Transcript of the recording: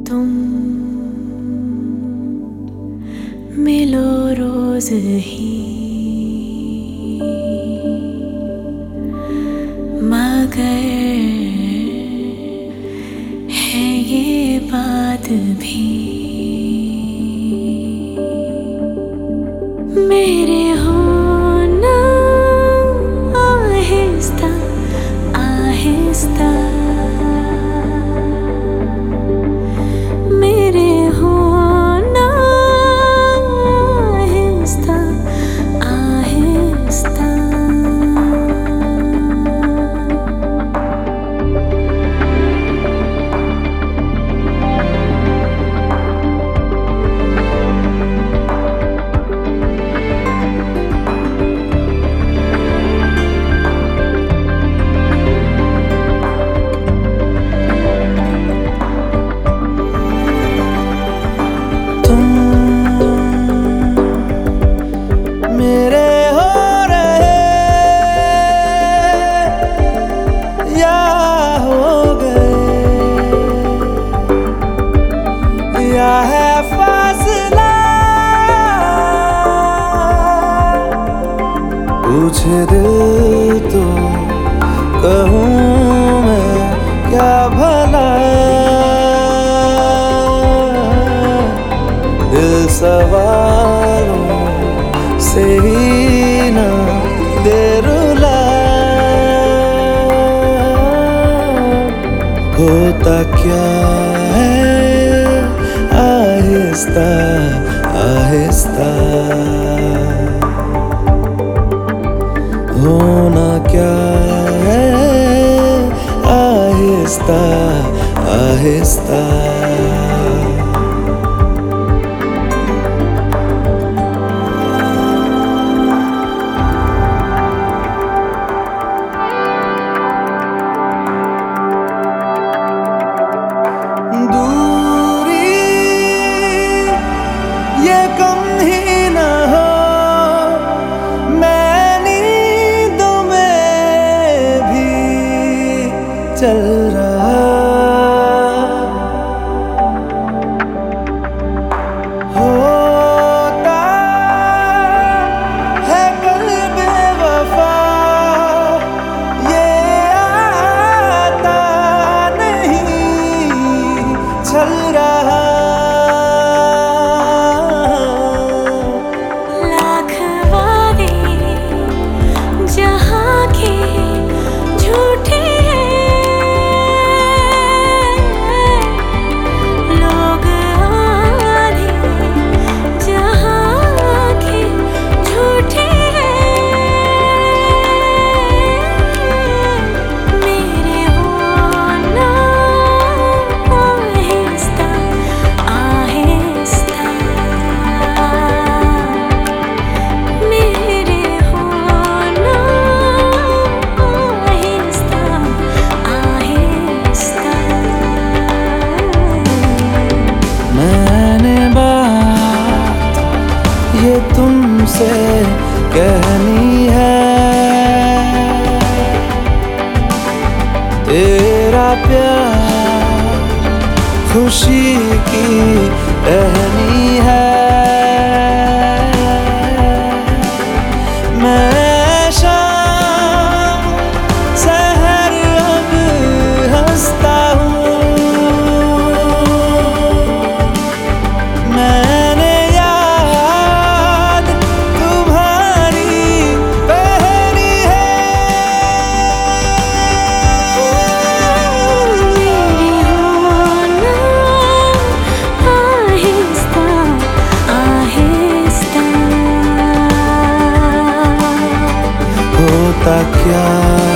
तुम मिलो रोज ही, मगर है ये बात भी मेरे होना आहिस्ता आहिस्ता, मेरे होना आहिस्ता आहिस्ता। है फासला पूछे दिल तो कहूँ मैं क्या भला, दिल सवालों से ही ना दे रुला, होता क्या है आहिस्ता आहिस्ता, होना क्या है आहिस्ता आहिस्ता। ये कम ही ना हो, मैं नींदों में भी चल रहा, होता है कल बेवफा, ये आता नहीं चल रहा, ये तुमसे कहनी है, तेरा प्यार खुशी की टहनी है, मैं शाम सहर अब हंसता हूँ, मैंने होता क्या